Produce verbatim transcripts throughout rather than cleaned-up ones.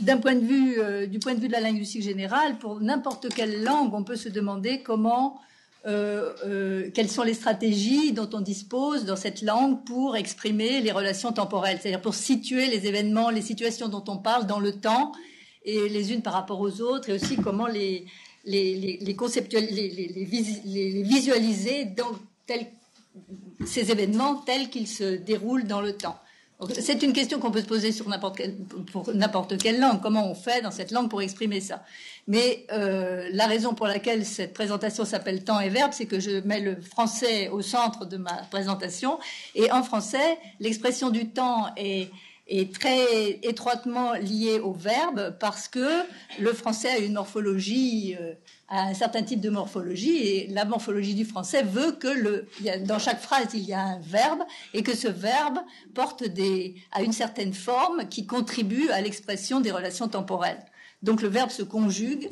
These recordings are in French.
d'un point de vue, euh, du point de vue de la linguistique générale, pour n'importe quelle langue, on peut se demander comment, euh, euh, quelles sont les stratégies dont on dispose dans cette langue pour exprimer les relations temporelles, c'est-à-dire pour situer les événements, les situations dont on parle dans le temps et les unes par rapport aux autres, et aussi comment les les les, les conceptualiser, les, les, les, vis, les, les visualiser dans tel, ces événements tels qu'ils se déroulent dans le temps. C'est une question qu'on peut se poser sur n'importe quelle, pour n'importe quelle langue. Comment on fait dans cette langue pour exprimer ça? Mais euh, la raison pour laquelle cette présentation s'appelle temps et verbe, c'est que je mets le français au centre de ma présentation. Et en français, l'expression du temps est, est très étroitement liée au verbe parce que le français a une morphologie... Euh, à un certain type de morphologie, et la morphologie du français veut que le, il y a, dans chaque phrase il y a un verbe, et que ce verbe porte des, à une certaine forme qui contribue à l'expression des relations temporelles. Donc le verbe se conjugue,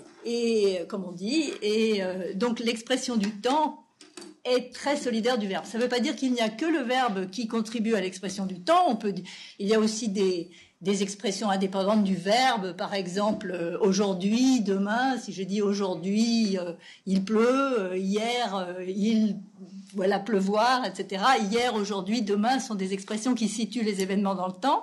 et comme on dit, et euh, donc l'expression du temps est très solidaire du verbe. Ça ne veut pas dire qu'il n'y a que le verbe qui contribue à l'expression du temps. On peut, il y a aussi des des expressions indépendantes du verbe, par exemple euh, aujourd'hui, demain. Si je dis aujourd'hui, euh, il pleut, euh, hier, euh, il voilà pleuvoir, et cetera. Hier, aujourd'hui, demain sont des expressions qui situent les événements dans le temps.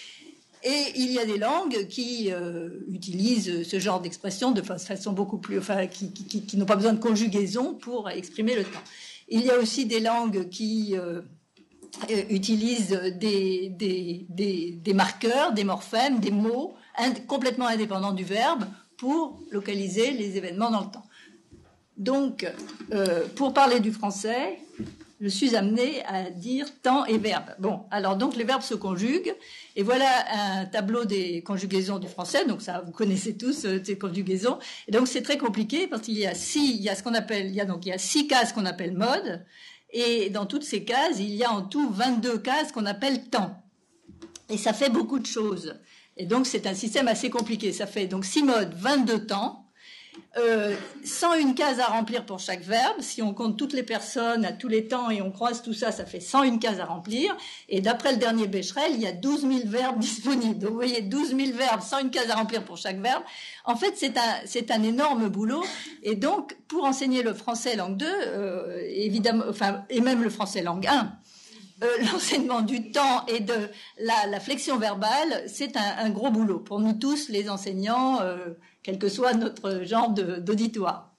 Et il y a des langues qui euh, utilisent ce genre d'expression de façon beaucoup plus, enfin, qui, qui, qui n'ont pas besoin de conjugaison pour exprimer le temps. Il y a aussi des langues qui euh, utilisent des, des, des, des marqueurs, des morphèmes, des mots ind- complètement indépendants du verbe pour localiser les événements dans le temps. Donc, euh, pour parler du français, je suis amenée à dire temps et verbe. Bon, alors donc les verbes se conjuguent, et voilà un tableau des conjugaisons du français. Donc ça, vous connaissez tous euh, ces conjugaisons. Et donc c'est très compliqué parce qu'il y a six, il y a ce qu'on appelle, il y a donc il y a six cases qu'on appelle mode. Et dans toutes ces cases, il y a en tout vingt-deux cases qu'on appelle temps. Et ça fait beaucoup de choses. Et donc, c'est un système assez compliqué. Ça fait donc six modes, vingt-deux temps, euh, cent une cases à remplir pour chaque verbe. Si on compte toutes les personnes à tous les temps et on croise tout ça, ça fait cent une cases à remplir. Et d'après le dernier Becherel, il y a douze mille verbes disponibles. Donc, vous voyez, douze mille verbes, cent une cases à remplir pour chaque verbe. En fait, c'est un, c'est un énorme boulot. Et donc, pour enseigner le français langue deux, euh, évidemment, enfin, et même le français langue un, euh, l'enseignement du temps et de la, la flexion verbale, c'est un, un gros boulot pour nous tous, les enseignants, euh, quel que soit notre genre de, d'auditoire.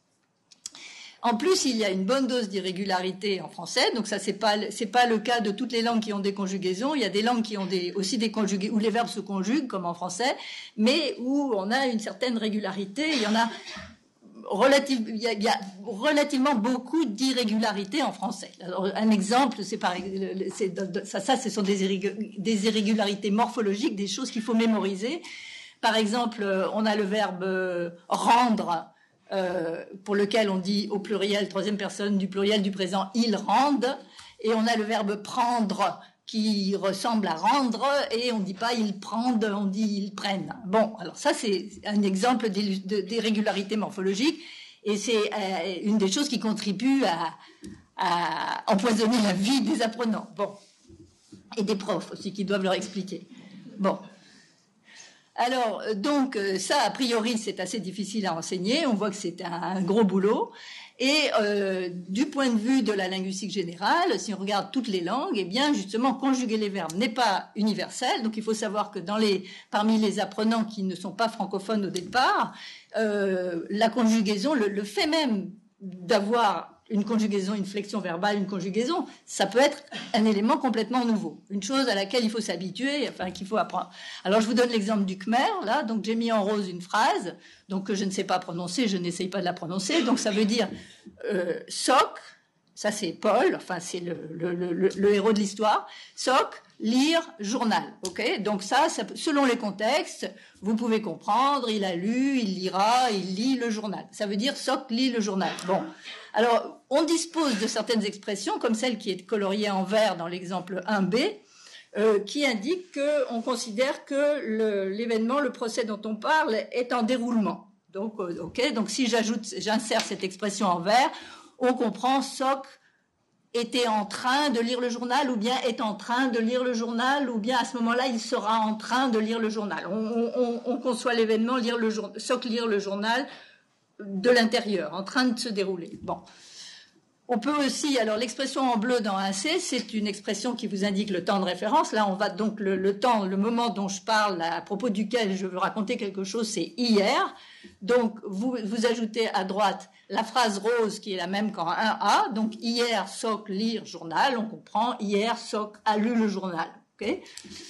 En plus, il y a une bonne dose d'irrégularité en français, donc ça c'est pas c'est pas le cas de toutes les langues qui ont des conjugaisons. Il y a des langues qui ont des aussi des conjugués où les verbes se conjuguent comme en français, mais où on a une certaine régularité. Il y en a relative, il y a, il y a relativement beaucoup d'irrégularités en français. Alors, un exemple, c'est par c'est, ça, ça, ce sont des, irrég, des irrégularités morphologiques, des choses qu'il faut mémoriser. Par exemple, on a le verbe rendre. Euh, pour lequel on dit au pluriel, troisième personne du pluriel du présent, ils rendent, et on a le verbe prendre qui ressemble à rendre, et on ne dit pas ils prennent, on dit ils prennent. Bon, alors ça c'est un exemple d'irrégularité morphologique, et c'est euh, une des choses qui contribue à, à empoisonner la vie des apprenants. Bon, et des profs aussi qui doivent leur expliquer. Bon. Alors, donc, ça, a priori, c'est assez difficile à enseigner. On voit que c'est un, un gros boulot. Et euh, du point de vue de la linguistique générale, si on regarde toutes les langues, eh bien, justement, conjuguer les verbes n'est pas universel. Donc, il faut savoir que dans les, parmi les apprenants qui ne sont pas francophones au départ, euh, la conjugaison, le, le fait même d'avoir une conjugaison, une flexion verbale, une conjugaison, ça peut être un élément complètement nouveau. Une chose à laquelle il faut s'habituer, enfin, qu'il faut apprendre. Alors, je vous donne l'exemple du Khmer, là. Donc, j'ai mis en rose une phrase, donc, que je ne sais pas prononcer, je n'essaye pas de la prononcer. Donc, ça veut dire, euh, soc, ça c'est Paul, enfin, c'est le, le, le, le héros de l'histoire. Soc, lire, journal. Ok? Donc, ça, ça, selon les contextes, vous pouvez comprendre, il a lu, il lira, il lit le journal. Ça veut dire soc, lit le journal. Bon. Alors, on dispose de certaines expressions, comme celle qui est coloriée en vert dans l'exemple un B, euh, qui indique qu'on considère que le, l'événement, le procès dont on parle, est en déroulement. Donc, euh, ok, donc si j'ajoute, j'insère cette expression en vert, on comprend soc, était en train de lire le journal, ou bien est en train de lire le journal, ou bien à ce moment-là, il sera en train de lire le journal. On, on, on conçoit l'événement, lire le journal, sauf lire le journal de l'intérieur, en train de se dérouler. Bon. On peut aussi, alors l'expression en bleu dans un C, c'est une expression qui vous indique le temps de référence. Là, on va donc le, le temps, le moment dont je parle, à propos duquel je veux raconter quelque chose, c'est hier. Donc, vous, vous ajoutez à droite la phrase rose qui est la même qu'en un A. Donc, hier, Soc, lire, journal. On comprend. Hier, Soc a lu le journal. Okay.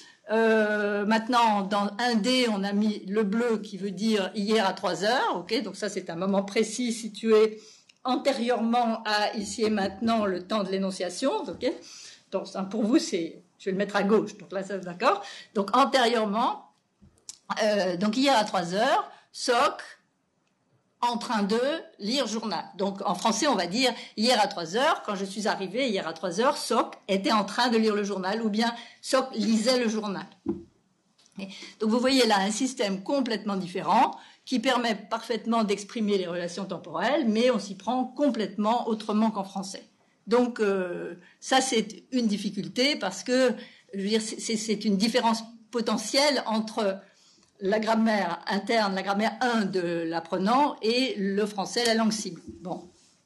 Euh, maintenant, dans un D, on a mis le bleu qui veut dire hier à trois heures. Okay. Donc, ça, c'est un moment précis situé antérieurement à ici et maintenant le temps de l'énonciation, ok. Donc pour vous c'est, je vais le mettre à gauche, donc là c'est d'accord. Donc antérieurement, euh, donc hier à trois heures, Soc en train de lire journal. Donc en français on va dire hier à trois heures, quand je suis arrivée hier à trois heures, Soc était en train de lire le journal, ou bien Soc lisait le journal. Et donc vous voyez là un système complètement différent qui permet parfaitement d'exprimer les relations temporelles, mais on s'y prend complètement autrement qu'en français. Donc euh, ça, c'est une difficulté parce que, je veux dire, c'est, c'est une différence potentielle entre la grammaire interne, la grammaire un de l'apprenant et le français, la langue cible. Bon.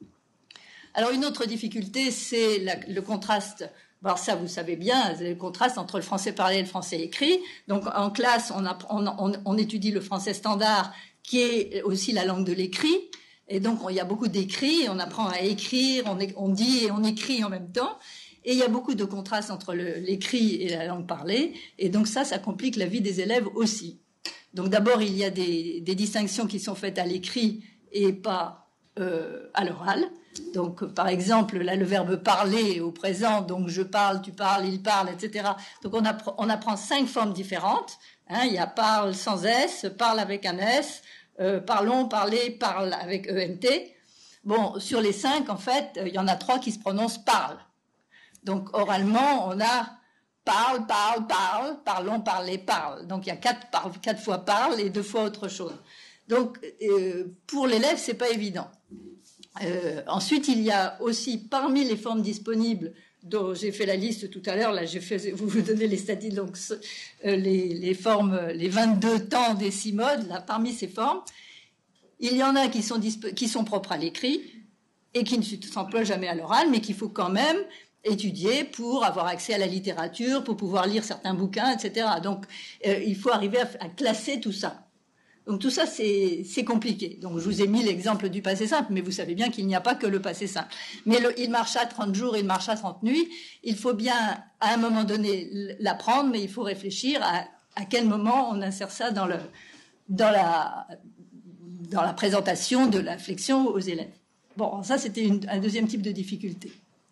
Alors une autre difficulté, c'est la, le contraste. Alors ça, vous savez bien, c'est le contraste entre le français parlé et le français écrit. Donc en classe, on, apprend, on, on, on étudie le français standard, qui est aussi la langue de l'écrit. Et donc il y a beaucoup d'écrits, on apprend à écrire, on, on dit et on écrit en même temps. Et il y a beaucoup de contraste entre le, l'écrit et la langue parlée. Et donc ça, ça complique la vie des élèves aussi. Donc d'abord, il y a des, des distinctions qui sont faites à l'écrit et pas euh, à l'oral. Donc, par exemple, là, le verbe parler au présent, donc je parle, tu parles, il parle, et cetera. Donc, on apprend, on apprend cinq formes différentes. Hein, il y a parle sans S, parle avec un S, euh, parlons, parler, parle avec E N T. Bon, sur les cinq, en fait, il y en a trois qui se prononcent parle. Donc, oralement, on a parle, parle, parle, parlons, parler, parle. Donc, il y a quatre, parle, quatre fois parle et deux fois autre chose. Donc, euh, pour l'élève, c'est pas évident. Euh, ensuite, il y a aussi, parmi les formes disponibles, dont j'ai fait la liste tout à l'heure, là, j'ai fait, vous vous donnez les statistiques, donc euh, les, les formes, les vingt-deux temps des six modes, là, parmi ces formes, il y en a qui sont, disp- qui sont propres à l'écrit et qui ne s'emploient jamais à l'oral, mais qu'il faut quand même étudier pour avoir accès à la littérature, pour pouvoir lire certains bouquins, et cetera. Donc, euh, il faut arriver à, à classer tout ça. Donc tout ça, c'est, c'est compliqué. Donc je vous ai mis l'exemple du passé simple, mais vous savez bien qu'il n'y a pas que le passé simple. Mais le, il marcha trente jours, il marcha trente nuits. Il faut bien, à un moment donné, l'apprendre, mais il faut réfléchir à, à quel moment on insère ça dans, le, dans, la, dans la présentation de la flexion aux élèves. Bon, ça, c'était une, un deuxième type de difficulté.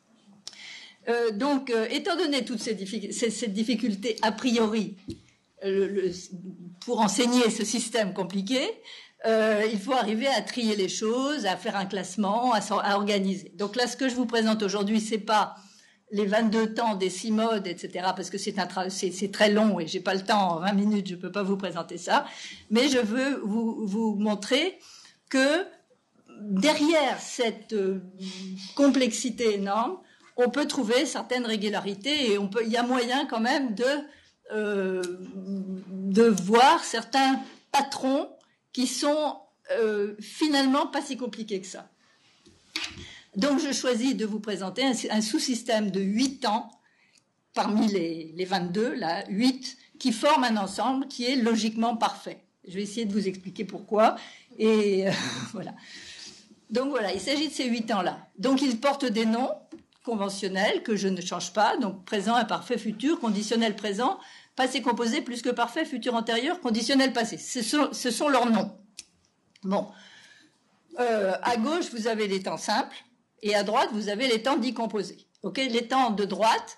Euh, donc, euh, étant donné toutes ces difficultés, ces, ces difficultés a priori, Le, le, pour enseigner ce système compliqué, euh, il faut arriver à trier les choses, à faire un classement, à, à organiser. Donc là, ce que je vous présente aujourd'hui, c'est pas les vingt-deux temps des six modes, et cetera, parce que c'est, un tra- c'est, c'est très long et j'ai pas le temps, en vingt minutes, je peux pas vous présenter ça. Mais je veux vous, vous montrer que derrière cette euh, complexité énorme, on peut trouver certaines régularités et on peut, il y a moyen quand même de Euh, de voir certains patrons qui sont euh, finalement pas si compliqués que ça. Donc je choisis de vous présenter un, un sous-système de huit temps parmi les, les vingt-deux, là, huit, qui forment un ensemble qui est logiquement parfait. Je vais essayer de vous expliquer pourquoi. Et euh, voilà. Donc voilà, il s'agit de ces huit temps-là. Donc ils portent des noms conventionnel que je ne change pas, donc présent, imparfait, futur, conditionnel présent, passé composé plus que parfait, futur antérieur, conditionnel passé. Ce sont, ce sont leurs noms. Bon. Euh, à gauche, vous avez les temps simples et à droite, vous avez les temps dits composés. Okay, les temps de droite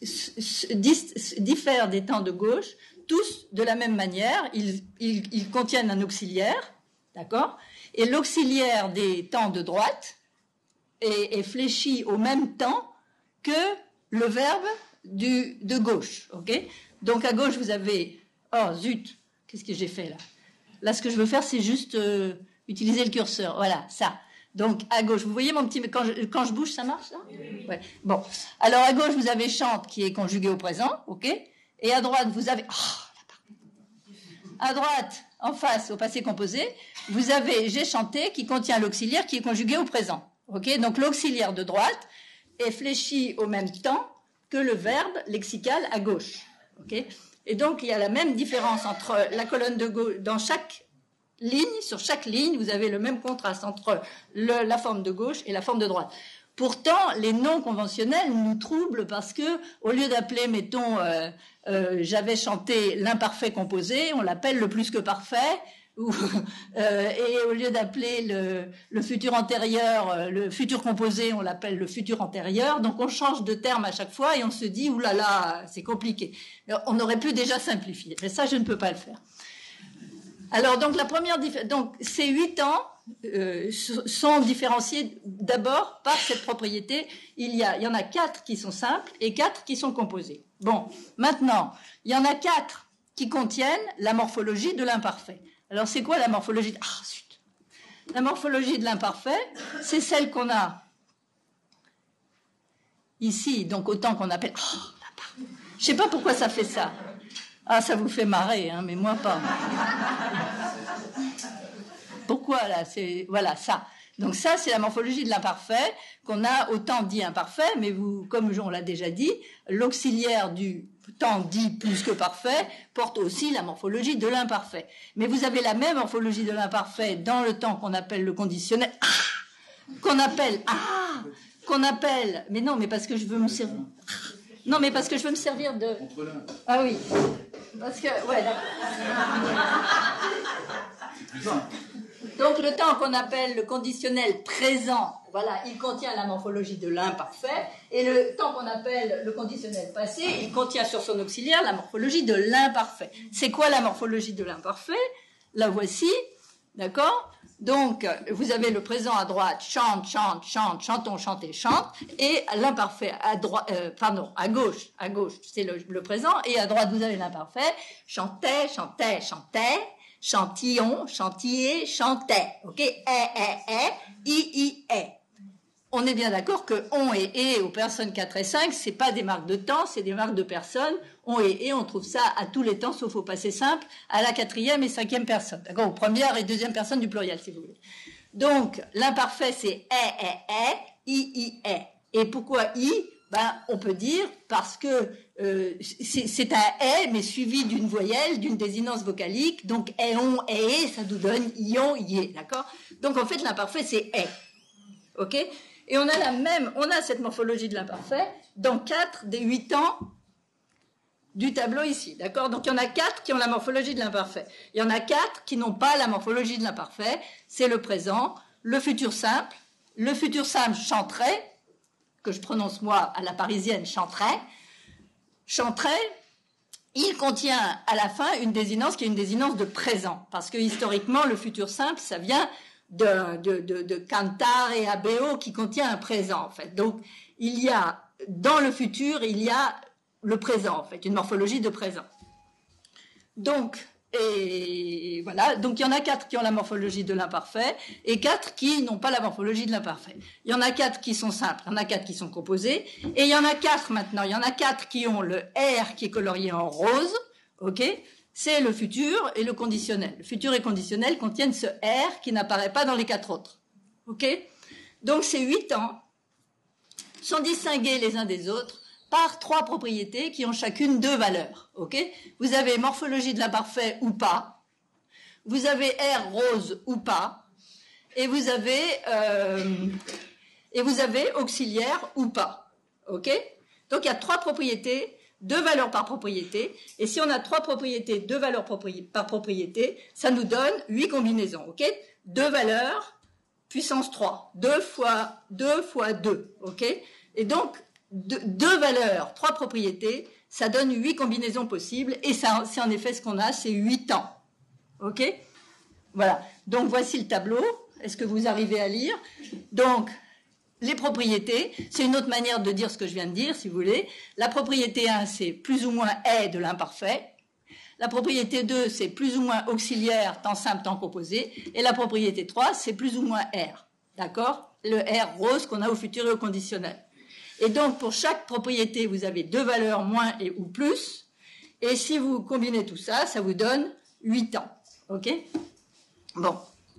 diffèrent des temps de gauche, tous de la même manière. Ils, ils, ils contiennent un auxiliaire, d'accord ? Et l'auxiliaire des temps de droite est, est fléchi au même temps que le verbe du, de gauche. Okay ? Donc à gauche, vous avez... Oh, zut, qu'est-ce que j'ai fait là ? Là, ce que je veux faire, c'est juste euh, utiliser le curseur. Voilà, ça. Donc, à gauche, vous voyez mon petit... Quand je, quand je bouge, ça marche, là? Ouais. Bon. Alors, à gauche, vous avez chante qui est conjugué au présent, ok? Et à droite, vous avez... Oh, à droite, en face, au passé composé, vous avez j'ai chanté qui contient l'auxiliaire qui est conjugué au présent, ok? Donc, l'auxiliaire de droite est fléchi au même temps que le verbe lexical à gauche, ok? Et donc, il y a la même différence entre la colonne de gauche, dans chaque ligne, sur chaque ligne, vous avez le même contraste entre le, la forme de gauche et la forme de droite. Pourtant, les noms conventionnels nous troublent parce que, au lieu d'appeler, mettons, euh, euh, j'avais chanté l'imparfait composé, on l'appelle le plus que parfait, ou, euh, et au lieu d'appeler le, le futur antérieur, euh, le futur composé, on l'appelle le futur antérieur. Donc, on change de terme à chaque fois et on se dit, oulala, là là, c'est compliqué. On aurait pu déjà simplifier, mais ça, je ne peux pas le faire. Alors, donc, la première, donc, ces huit temps euh, sont différenciés d'abord par cette propriété. Il y a, il y en a quatre qui sont simples et quatre qui sont composés. Bon, maintenant, il y en a quatre qui contiennent la morphologie de l'imparfait. Alors, c'est quoi la morphologie de... Ah, zut. La morphologie de l'imparfait, c'est celle qu'on a ici, donc autant qu'on appelle... Oh, je ne sais pas pourquoi ça fait ça. Ah, ça vous fait marrer, hein, mais moi pas. Pourquoi, là? C'est, voilà, ça. Donc ça, c'est la morphologie de l'imparfait, qu'on a autant dit imparfait, mais vous, comme on l'a déjà dit, l'auxiliaire du temps dit plus que parfait porte aussi la morphologie de l'imparfait. Mais vous avez la même morphologie de l'imparfait dans le temps qu'on appelle le conditionnel, ah, qu'on appelle, ah, qu'on appelle, mais non, mais parce que je veux me servir, non, mais parce que je veux me servir de, ah oui, parce que, ouais, d'accord. Donc, le temps qu'on appelle le conditionnel présent, voilà, il contient la morphologie de l'imparfait, et le temps qu'on appelle le conditionnel passé, il contient sur son auxiliaire la morphologie de l'imparfait. C'est quoi la morphologie de l'imparfait? La voici, d'accord? Donc, vous avez le présent à droite, chante, chante, chante, chantons, chantez, chante, et l'imparfait à droite, euh, pardon, à gauche, à gauche, c'est le, le présent, et à droite, vous avez l'imparfait, chantait, chantait, chantait, chantillon, chantillé, chantait, ok, eh, eh, eh, i, i, eh. On est bien d'accord que on et et aux personnes quatre et cinq, c'est pas des marques de temps, c'est des marques de personnes. On et et, on trouve ça à tous les temps, sauf au passé simple, à la quatrième et cinquième personne, d'accord, aux première et deuxième personne du pluriel, si vous voulez. Donc, l'imparfait, c'est eh, eh, eh, i, i, eh. Et pourquoi i? Ben, on peut dire parce que euh, c'est un « et », mais suivi d'une voyelle, d'une désinence vocalique. Donc, « et on »,« et », ça nous donne « ion »,« ié », d'accord? Donc, en fait, l'imparfait, c'est « et ». OK? Et on a la même, on a cette morphologie de l'imparfait dans quatre des huit temps du tableau ici, d'accord? Donc, il y en a quatre qui ont la morphologie de l'imparfait. Il y en a quatre qui n'ont pas la morphologie de l'imparfait. C'est le présent, le futur simple, le futur simple chanterait, que je prononce moi à la parisienne chanterait, chanterait, il contient à la fin une désinence qui est une désinence de présent, parce que historiquement, le futur simple, ça vient de, de, de, de cantare et abeo qui contient un présent, en fait. Donc, il y a, dans le futur, il y a le présent, en fait, une morphologie de présent. Donc, et voilà, donc il y en a quatre qui ont la morphologie de l'imparfait et quatre qui n'ont pas la morphologie de l'imparfait. Il y en a quatre qui sont simples, il y en a quatre qui sont composés, et il y en a quatre maintenant, il y en a quatre qui ont le R qui est colorié en rose, ok? C'est le futur et le conditionnel. Le futur et conditionnel contiennent ce R qui n'apparaît pas dans les quatre autres, ok? Donc ces huit temps sont distingués les uns des autres par trois propriétés qui ont chacune deux valeurs, ok? Vous avez morphologie de l'imparfait ou pas, vous avez R rose ou pas, et vous avez euh, et vous avez auxiliaire ou pas, ok? Donc il y a trois propriétés, deux valeurs par propriété, et si on a trois propriétés, deux valeurs par propriété, ça nous donne huit combinaisons, ok? Deux valeurs puissance trois, deux fois deux fois deux, ok? Et donc De, deux valeurs, trois propriétés, ça donne huit combinaisons possibles, et ça, c'est en effet ce qu'on a, c'est huit temps. Ok? Voilà. Donc, voici le tableau. Est-ce que vous arrivez à lire? Donc, les propriétés, c'est une autre manière de dire ce que je viens de dire, si vous voulez. La propriété un, c'est plus ou moins est de l'imparfait. La propriété deux, c'est plus ou moins auxiliaire, temps simple, temps composé. Et la propriété trois, c'est plus ou moins R. d'accord? Le R rose qu'on a au futur et au conditionnel. Et donc, pour chaque propriété, vous avez deux valeurs, moins et ou plus. Et si vous combinez tout ça, ça vous donne huit ans. OK? Bon.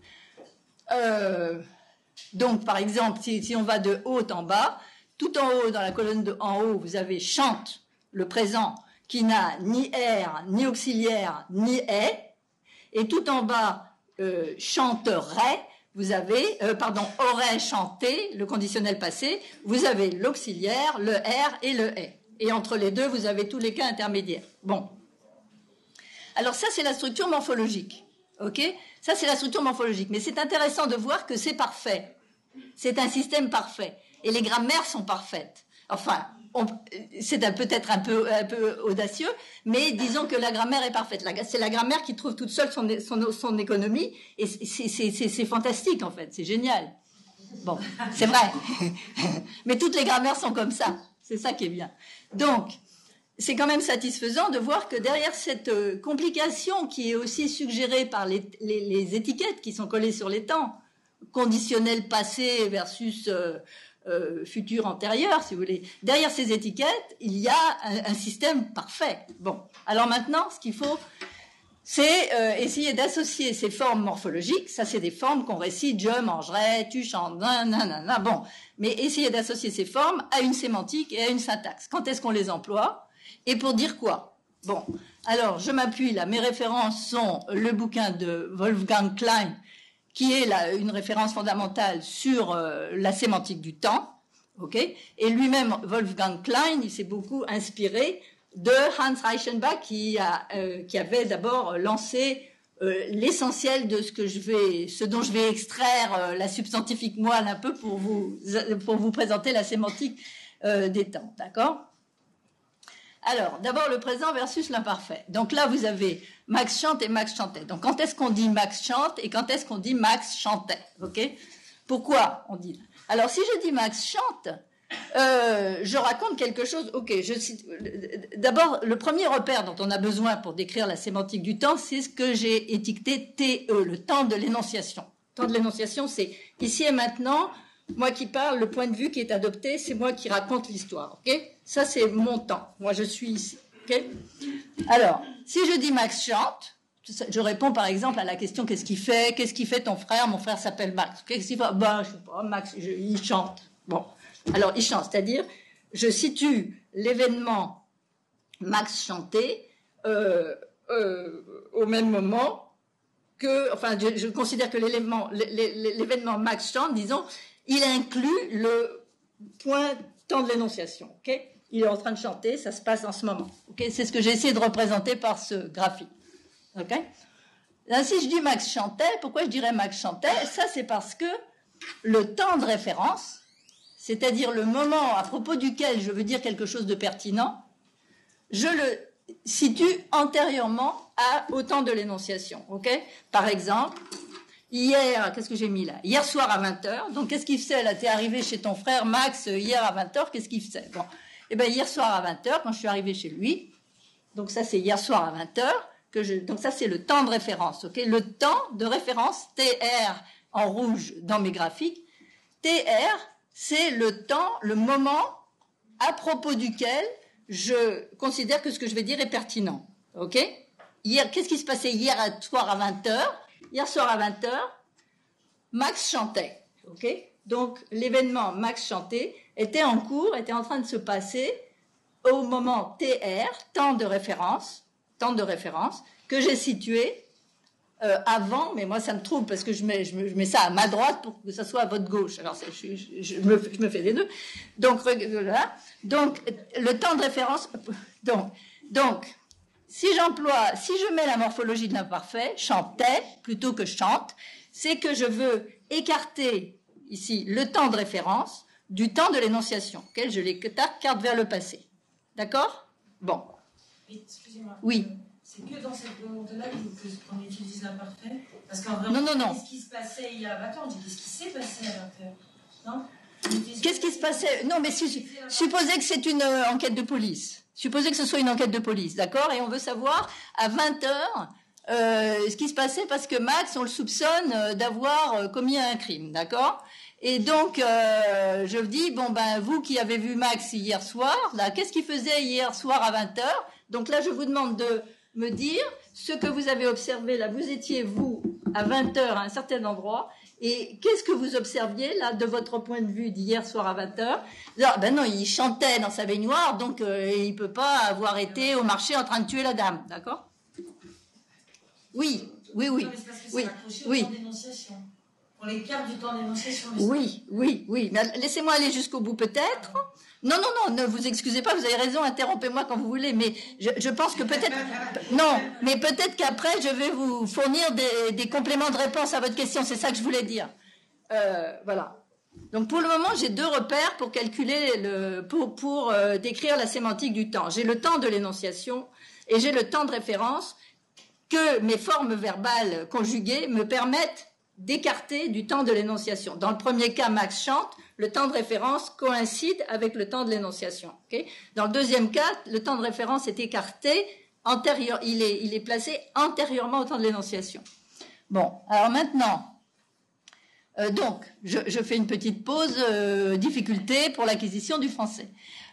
Euh, donc, par exemple, si, si on va de haut en bas, tout en haut, dans la colonne de en haut, vous avez chante, le présent, qui n'a ni R, ni auxiliaire, ni est. Et tout en bas, euh, chanterait, vous avez, euh, pardon, aurait chanté, le conditionnel passé, vous avez l'auxiliaire, le R et le est. Et entre les deux, vous avez tous les cas intermédiaires. Bon. Alors ça, c'est la structure morphologique. OK? Ça, c'est la structure morphologique. Mais c'est intéressant de voir que c'est parfait. C'est un système parfait. Et les grammaires sont parfaites. Enfin, c'est peut-être un peu, un peu audacieux, mais disons que la grammaire est parfaite. C'est la grammaire qui trouve toute seule son, son, son économie, et c'est fantastique en fait, c'est génial. Bon, c'est vrai, mais toutes les grammaires sont comme ça, c'est ça qui est bien. Donc, c'est quand même satisfaisant de voir que derrière cette complication qui est aussi suggérée par les, les, les étiquettes qui sont collées sur les temps, conditionnel passé versus... Euh, Euh, futur antérieur, si vous voulez. Derrière ces étiquettes, il y a un, un système parfait. Bon, alors maintenant, ce qu'il faut, c'est euh, essayer d'associer ces formes morphologiques. Ça, c'est des formes qu'on récite, je mangerai, tu chantes, nanana. Bon, mais essayer d'associer ces formes à une sémantique et à une syntaxe. Quand est-ce qu'on les emploie et pour dire quoi? Bon, alors je m'appuie là. Mes références sont le bouquin de Wolfgang Klein, qui est là, une référence fondamentale sur euh, la sémantique du temps, ok? Et lui-même, Wolfgang Klein, il s'est beaucoup inspiré de Hans Reichenbach, qui, a, euh, qui avait d'abord lancé euh, l'essentiel de ce que je vais, ce dont je vais extraire euh, la substantifique moelle un peu pour vous, pour vous présenter la sémantique euh, des temps, d'accord? Alors, d'abord le présent versus l'imparfait. Donc là, vous avez Max chante et Max chantait. Donc quand est-ce qu'on dit Max chante et quand est-ce qu'on dit Max chantait? Ok? Pourquoi on dit? Alors si je dis Max chante, euh, je raconte quelque chose. Ok, je cite. D'abord, le premier repère dont on a besoin pour décrire la sémantique du temps, c'est ce que j'ai étiqueté T E, le temps de l'énonciation. Le temps de l'énonciation, c'est ici et maintenant. Moi qui parle, le point de vue qui est adopté, c'est moi qui raconte l'histoire, ok? Ça, c'est mon temps. Moi, je suis ici, ok? Alors, si je dis Max chante, je réponds par exemple à la question qu'est-ce qu'il fait? Qu'est-ce qu'il fait ton frère? Mon frère s'appelle Max. Qu'est-ce qu'il fait? Ben, je sais pas, Max, je, il chante. Bon. Alors, il chante, c'est-à-dire, je situe l'événement Max chanter euh, euh, au même moment que, enfin, je, je considère que l'élément, l'événement Max chante, disons, il inclut le point temps de l'énonciation, ok? Il est en train de chanter, ça se passe en ce moment, ok? C'est ce que j'ai essayé de représenter par ce graphique, ok? Là, si je dis Max chantait, pourquoi je dirais Max chantait? Ça, c'est parce que le temps de référence, c'est-à-dire le moment à propos duquel je veux dire quelque chose de pertinent, je le situe antérieurement à, au temps de l'énonciation, ok? Par exemple, hier, qu'est-ce que j'ai mis là? Hier soir à vingt heures. Donc, qu'est-ce qu'il faisait là? T'es arrivé chez ton frère Max hier à vingt heures. Qu'est-ce qu'il faisait? Bon, eh ben hier soir à vingt heures, quand je suis arrivé chez lui. Donc ça, c'est hier soir à vingt heures que je. Donc ça, c'est le temps de référence, ok? Le temps de référence T R en rouge dans mes graphiques. T R, c'est le temps, le moment à propos duquel je considère que ce que je vais dire est pertinent, ok? Hier, qu'est-ce qui se passait hier soir à vingt heures? Hier soir à vingt heures, Max chantait, ok? Donc, l'événement Max chantait était en cours, était en train de se passer au moment T R, temps de référence, temps de référence, que j'ai situé euh, avant, mais moi ça me trouble parce que je mets, je, mets, je mets ça à ma droite pour que ça soit à votre gauche. Alors, je, je, je, me, je me fais les deux. Donc, voilà. Donc, le temps de référence, donc, donc, si j'emploie, si je mets la morphologie de l'imparfait, chantait, plutôt que chante, c'est que je veux écarter, ici, le temps de référence du temps de l'énonciation, auquel je l'écarte vers le passé. D'accord? Bon. Excusez-moi. Oui. C'est que dans cette volonté-là qu'on utilise l'imparfait? Parce qu'en vrai, non, non, non. Qu'est-ce qui se passait il y a vingt ans? On dit qu'est-ce qui s'est passé à vingt heures? Non? Qu'est-ce qui se passait? Non, mais su supposez que c'est une euh, enquête de police. Supposez que ce soit une enquête de police, d'accord? Et on veut savoir à vingt heures euh, ce qui se passait parce que Max, on le soupçonne euh, d'avoir euh, commis un crime, d'accord? Et donc, euh, je dis, bon, ben, vous qui avez vu Max hier soir, là, qu'est-ce qu'il faisait hier soir à vingt heures? Donc là, je vous demande de me dire ce que vous avez observé. Là, vous étiez, vous, à vingt heures à un certain endroit. Et qu'est-ce que vous observiez, là, de votre point de vue d'hier soir à vingt heures? Alors, ben non, il chantait dans sa baignoire, donc euh, il ne peut pas avoir été au marché en train de tuer la dame, d'accord? Oui, oui, oui. Non, mais c'est parce que c'est Oui, accroché au oui. temps d'énonciation. On l'écarte du temps d'énonciation. Oui, oui, oui. Mais laissez-moi aller jusqu'au bout peut-être. Non, non, non, ne vous excusez pas, vous avez raison, interrompez-moi quand vous voulez, mais je, je pense que peut-être... Non, mais peut-être qu'après, je vais vous fournir des, des compléments de réponse à votre question, c'est ça que je voulais dire. Euh, voilà. Donc pour le moment, j'ai deux repères pour calculer, le, pour, pour euh, décrire la sémantique du temps. J'ai le temps de l'énonciation et j'ai le temps de référence que mes formes verbales conjuguées me permettent d'écarter du temps de l'énonciation. Dans le premier cas, Max chante, le temps de référence coïncide avec le temps de l'énonciation. Okay? Dans le deuxième cas, le temps de référence est écarté, antérieur, il est, il est placé antérieurement au temps de l'énonciation. Bon, alors maintenant, euh, donc, je, je fais une petite pause, euh, difficulté pour l'acquisition du français.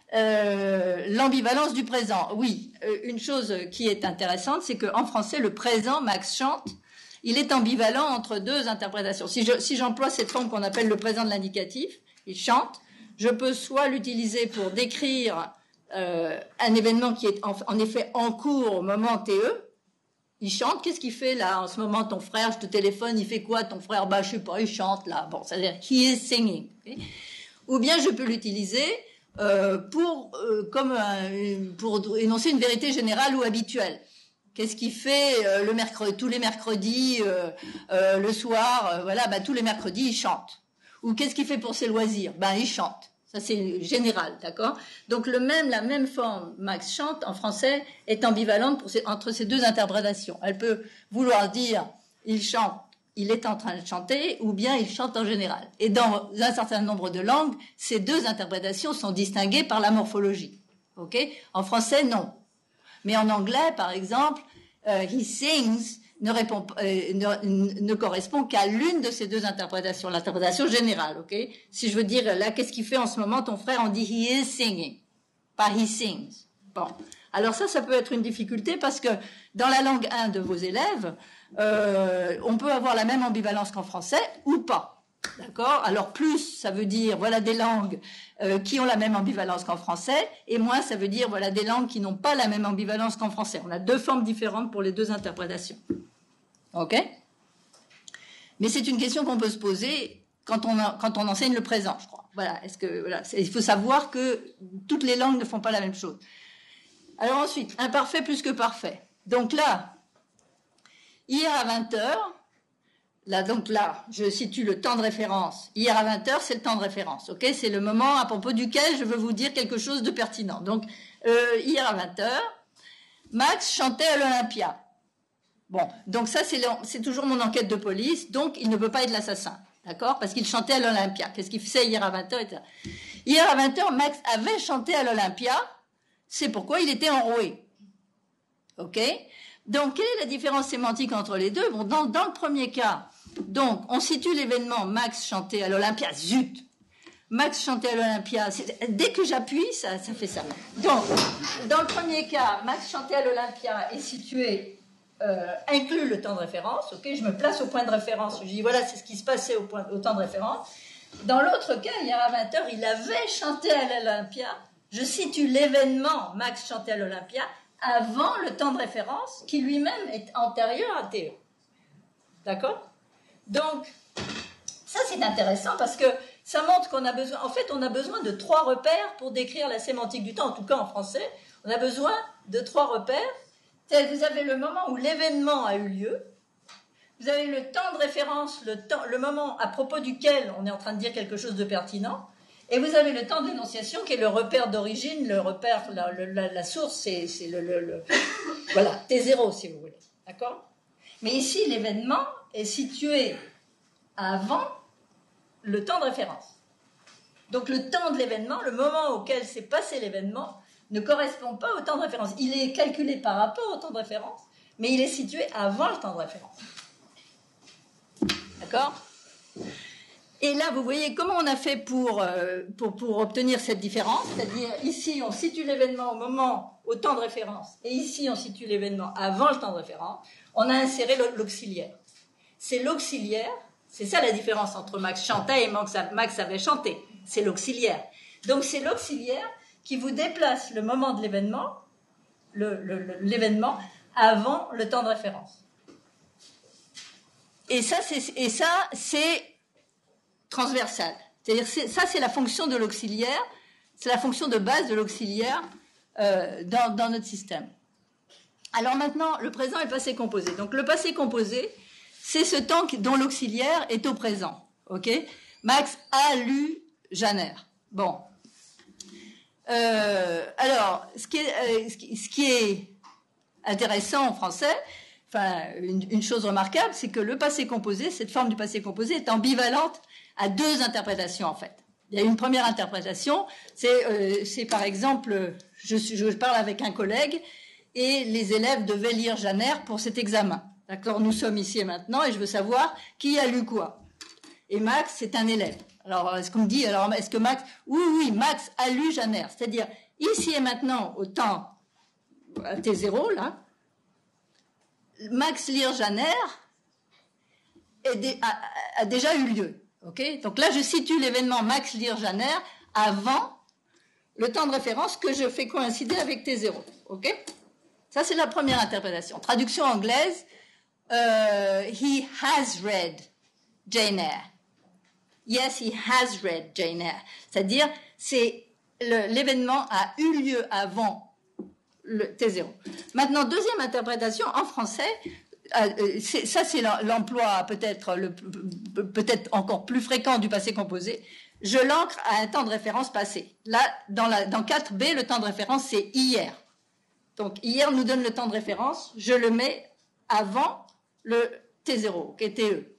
Euh, l'ambivalence du présent. Oui, euh, une chose qui est intéressante, c'est qu'en français, le présent, Max chante, il est ambivalent entre deux interprétations. Si, je, si j'emploie cette forme qu'on appelle le présent de l'indicatif, il chante, je peux soit l'utiliser pour décrire euh, un événement qui est en, en effet en cours au moment T E. Il chante, qu'est-ce qu'il fait là en ce moment, ton frère, je te téléphone, il fait quoi ton frère? Bah je sais pas, il chante là. Bon, c'est-à-dire he is singing. Okay? Ou bien je peux l'utiliser euh, pour, euh, comme un, pour énoncer une vérité générale ou habituelle. Qu'est-ce qu'il fait euh, le mercredi, tous les mercredis, euh, euh, le soir, euh, voilà, bah, tous les mercredis, il chante. Ou qu'est-ce qu'il fait pour ses loisirs? Ben, il chante. Ça, c'est général, d'accord? Donc, le même, la même forme, Max chante, en français, est ambivalente pour ces, entre ces deux interprétations. Elle peut vouloir dire, il chante, il est en train de chanter, ou bien il chante en général. Et dans un certain nombre de langues, ces deux interprétations sont distinguées par la morphologie. Ok? En français, non. Mais en anglais, par exemple, euh, he sings ne, répond, euh, ne, ne correspond qu'à l'une de ces deux interprétations, l'interprétation générale. Ok? Si je veux dire, là, qu'est-ce qu'il fait en ce moment? Ton frère, on dit he is singing, pas he sings. Bon. Alors ça, ça peut être une difficulté parce que dans la langue un de vos élèves, euh, on peut avoir la même ambivalence qu'en français ou pas. D'accord? Alors plus, ça veut dire voilà des langues euh, qui ont la même ambivalence qu'en français, et moins, ça veut dire voilà des langues qui n'ont pas la même ambivalence qu'en français. On a deux formes différentes pour les deux interprétations. Ok? Mais c'est une question qu'on peut se poser quand on, a, quand on enseigne le présent, je crois. Voilà. Est-ce que voilà, il faut savoir que toutes les langues ne font pas la même chose. Alors ensuite, imparfait plus que parfait. Donc là, hier à vingt heures. Là, donc là, je situe le temps de référence. Hier à vingt heures, c'est le temps de référence. Ok, c'est le moment à propos duquel je veux vous dire quelque chose de pertinent. Donc, euh, hier à vingt heures, Max chantait à l'Olympia. Bon, donc ça, c'est, le, c'est toujours mon enquête de police. Donc, il ne peut pas être l'assassin. D'accord? Parce qu'il chantait à l'Olympia. Qu'est-ce qu'il faisait hier à vingt heures? Hier à vingt heures, Max avait chanté à l'Olympia. C'est pourquoi il était enroué. Ok? Donc, quelle est la différence sémantique entre les deux? Bon, dans, dans le premier cas, donc, on situe l'événement Max chantait à l'Olympia. Zut! Max chantait à l'Olympia. Dès que j'appuie, ça, ça fait ça. Donc, dans le premier cas, Max chantait à l'Olympia est situé, euh, inclut le temps de référence. Ok, je me place au point de référence. Je dis, voilà, c'est ce qui se passait au, point, au temps de référence. Dans l'autre cas, hier à vingt heures, il avait chanté à l'Olympia. Je situe l'événement Max chantait à l'Olympia avant le temps de référence, qui lui-même est antérieur à T E. D'accord? Donc, ça c'est intéressant parce que ça montre qu'on a besoin, en fait, on a besoin de trois repères pour décrire la sémantique du temps, en tout cas en français. On a besoin de trois repères. Vous avez le moment où l'événement a eu lieu, vous avez le temps de référence, le, temps, le moment à propos duquel on est en train de dire quelque chose de pertinent, et vous avez le temps d'énonciation qui est le repère d'origine, le repère, la, la, la source, c'est, c'est le, le, le... Voilà, T zéro si vous voulez. D'accord? Mais ici, l'événement est situé avant le temps de référence. Donc le temps de l'événement, le moment auquel s'est passé l'événement, ne correspond pas au temps de référence. Il est calculé par rapport au temps de référence, mais il est situé avant le temps de référence. D'accord? Et là, vous voyez comment on a fait pour, euh, pour, pour obtenir cette différence. C'est-à-dire, ici, on situe l'événement au moment, au temps de référence. Et ici, on situe l'événement avant le temps de référence. On a inséré l'auxiliaire. C'est l'auxiliaire. C'est ça la différence entre Max chantait et Max, Max avait chanté. C'est l'auxiliaire. Donc, c'est l'auxiliaire qui vous déplace le moment de l'événement, le, le, le, l'événement avant le temps de référence. Et ça, c'est, et ça, c'est transversal. C'est-à-dire, c'est, ça, c'est la fonction de l'auxiliaire, c'est la fonction de base de l'auxiliaire euh, dans, dans notre système. Alors maintenant, le présent et le passé composé. Donc, le passé composé, c'est ce temps dont l'auxiliaire est au présent. Ok ? Max a lu Janer. Bon. Euh, alors, ce qui est, euh, ce qui, ce qui est intéressant en français, enfin, une, une chose remarquable, c'est que le passé composé, cette forme du passé composé, est ambivalente à deux interprétations, en fait. Il y a une première interprétation, c'est, euh, c'est par exemple, je, je parle avec un collègue et les élèves devaient lire Janer pour cet examen. D'accord ? Nous sommes ici et maintenant et je veux savoir qui a lu quoi. Et Max, c'est un élève. Alors, est-ce qu'on me dit, alors, est-ce que Max, oui, oui, Max a lu Janer. C'est-à-dire, ici et maintenant, au temps T zéro, là, Max lire Janer a, a déjà eu lieu. Okay ? Donc là, je situe l'événement Max lire Janer avant le temps de référence que je fais coïncider avec T zéro. Okay ? Ça, c'est la première interprétation. Traduction anglaise, euh, he has read Jane Eyre. Yes, he has read Jane Eyre. C'est-à-dire, c'est le, l'événement a eu lieu avant le T zéro. Maintenant, deuxième interprétation, en français, euh, c'est, ça c'est l'emploi peut-être, le, peut-être encore plus fréquent du passé composé. Je l'ancre à un temps de référence passé. Là, dans, la, dans quatre B, le temps de référence, c'est hier. Donc, hier nous donne le temps de référence, je le mets avant le T zéro, qui est T E.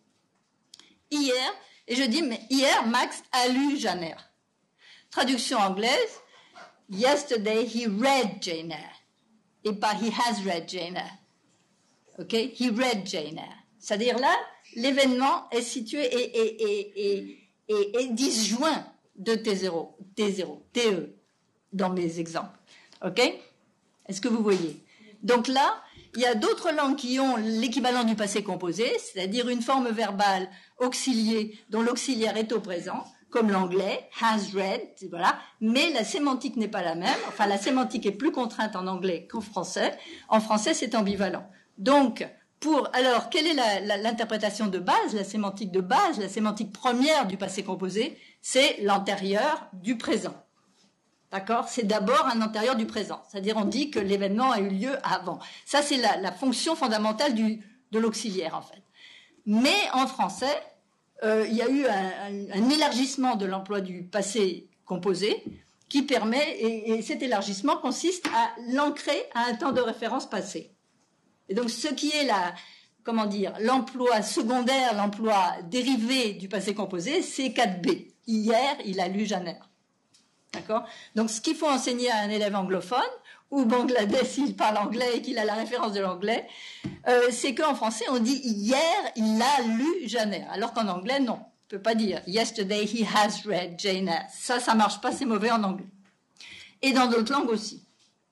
Hier, et je dis, mais hier, Max a lu Janer. Traduction anglaise, yesterday he read Jane Eyre. Et pas he has read Jane Eyre. OK? He read Jane Eyre. C'est-à-dire là, l'événement est situé et, et, et, et, et, et disjoint de T zéro, T zéro, T E, dans mes exemples. OK? Est-ce que vous voyez? Donc là, il y a d'autres langues qui ont l'équivalent du passé composé, c'est-à-dire une forme verbale auxiliée dont l'auxiliaire est au présent, comme l'anglais, has read, voilà, mais la sémantique n'est pas la même. Enfin, la sémantique est plus contrainte en anglais qu'en français. En français, c'est ambivalent. Donc, pour, alors, quelle est la, la, l'interprétation de base, la sémantique de base, la sémantique première du passé composé? C'est l'antérieur du présent. D'accord? C'est d'abord un antérieur du présent. C'est-à-dire, on dit que l'événement a eu lieu avant. Ça, c'est la, la fonction fondamentale du, de l'auxiliaire, en fait. Mais en français, euh, il y a eu un, un, un élargissement de l'emploi du passé composé qui permet, et, et cet élargissement consiste à l'ancrer à un temps de référence passé. Et donc, ce qui est la, comment dire, l'emploi secondaire, l'emploi dérivé du passé composé, c'est quatre B. Hier, il a lu Janer. D'accord? Donc, ce qu'il faut enseigner à un élève anglophone, ou Bangladesh s'il parle anglais et qu'il a la référence de l'anglais, euh, c'est qu'en français, on dit « hier, il a lu Jane Eyre », alors qu'en anglais, non. On ne peut pas dire « yesterday, he has read Jane Eyre ». Ça, ça ne marche pas, c'est mauvais en anglais. Et dans d'autres langues aussi.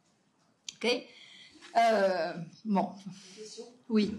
OK? Euh, bon. Une question? Oui.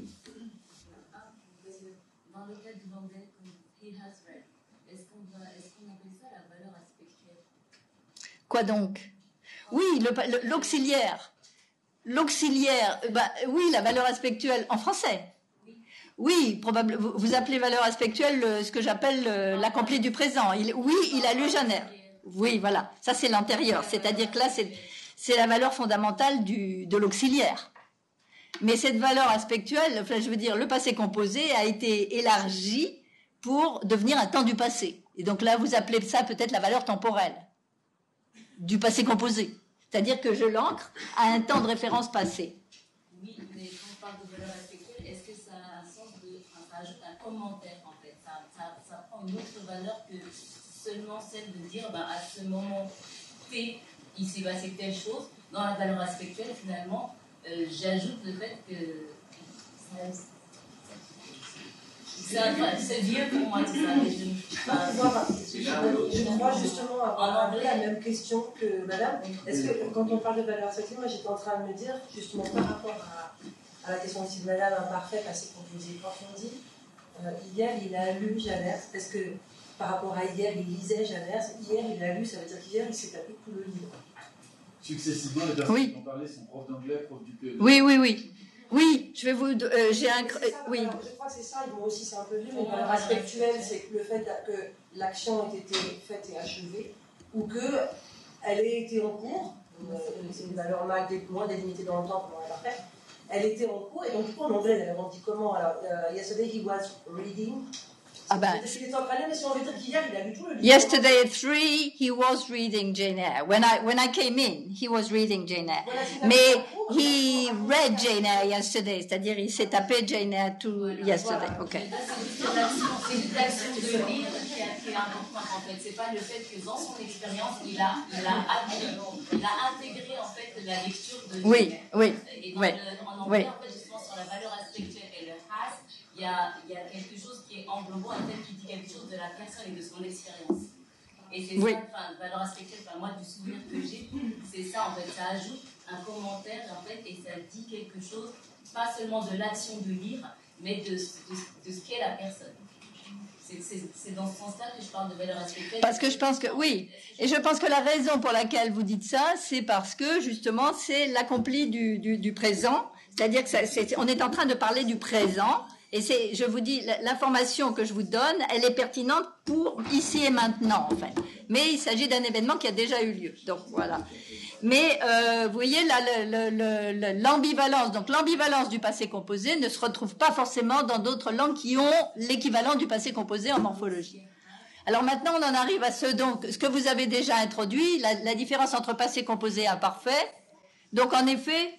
Dans le cas de l'anglais, he has read, est-ce qu'on, va, est-ce qu'on appelle ça la valeur aspectuelle? Quoi donc? Oui, le, le, l'auxiliaire. L'auxiliaire, bah, oui, la valeur aspectuelle en français. Oui, oui probable, vous, vous appelez valeur aspectuelle le, ce que j'appelle le, l'accompli du présent. Il, oui, il a lu Janer. Oui, voilà. Ça, c'est l'antérieur. C'est-à-dire que là, c'est, c'est la valeur fondamentale du, de l'auxiliaire. Mais cette valeur aspectuelle, enfin, je veux dire, le passé composé a été élargi pour devenir un temps du passé. Et donc là, vous appelez ça peut-être la valeur temporelle du passé composé. C'est-à-dire que je l'ancre à un temps de référence passé. Oui, mais quand on parle de valeur aspectuelle, est-ce que ça a un sens de... Enfin, ça ajoute un commentaire, en fait. Ça, ça, ça prend une autre valeur que seulement celle de dire, ben, à ce moment T, il s'est passé telle chose. Dans la valeur aspectuelle, finalement, euh, j'ajoute le fait que... Ça, C'est vieux pour moi, tout ça. Je, je, je crois justement avoir un peu la même question que madame. Est-ce que quand on parle de valeur affective, moi j'étais en train de me dire, justement par rapport à, à la question aussi de madame imparfait, passé composé, quand on dit euh, hier il a lu Javert, parce que par rapport à hier il lisait Javert, hier il a lu, ça veut dire qu'hier il s'est tapé tout le livre. Successivement, les personnes oui. qui ont parlé sont profs d'anglais, profs du P E. Oui, oui, oui. Oui, je vais vous. Euh, j'ai un. Ça, oui. alors, je crois que c'est ça, moi aussi c'est un peu vieux, mais valeur respectuelle, c'est le fait que l'action ait été faite et achevée, ou qu'elle ait été en cours, euh, c'est une valeur mal dé, moins délimitée dans le temps, comme on l'a parfait, elle était en cours, et donc du coup en anglais, on dit comment alors, uh, yesterday he was reading. Ah ben, il était en train de lire, mais si on veut dire qu'hier il a lu tout le livre. Yesterday at three, he was reading Jane Eyre. When I when I came in, he was reading Jane Eyre. Mais he read Jane Eyre yesterday, c'est-à-dire il s'est tapé Jane Eyre tout yesterday. Ok. C'est juste l'action de lire qui est importante en fait. C'est pas le fait que dans son expérience, il a, il a, il a intégré en fait la lecture de Jane Eyre. Oui, oui, et dans oui. Le, en anglais, oui. En fait, justement sur la valeur affectuelle et le has, il y a, il y a quelque chose qui est englobant, un tel qui dit quelque chose de la personne et de son expérience. Et c'est oui. ça, enfin, valeur affectuelle, enfin, moi, du souvenir que j'ai, c'est ça, en fait, ça ajoute un commentaire, en fait, et ça dit quelque chose, pas seulement de l'action de lire, mais de, de, de ce qu'est la personne. C'est dans ce sens-là que je parle de valeur affectuelle. Parce que je pense que, oui, et je pense que la raison pour laquelle vous dites ça, c'est parce que, justement, c'est l'accompli du, du, du présent, c'est-à-dire que ça, c'est, on est en train de parler du présent. Et c'est, je vous dis, l'information que je vous donne, elle est pertinente pour ici et maintenant, en fait. Mais il s'agit d'un événement qui a déjà eu lieu. Donc, voilà. Mais, euh, vous voyez, là, l'ambivalence, donc l'ambivalence du passé composé ne se retrouve pas forcément dans d'autres langues qui ont l'équivalent du passé composé en morphologie. Alors maintenant, on en arrive à ce, donc, ce que vous avez déjà introduit, la, la différence entre passé composé et imparfait. Donc, en effet,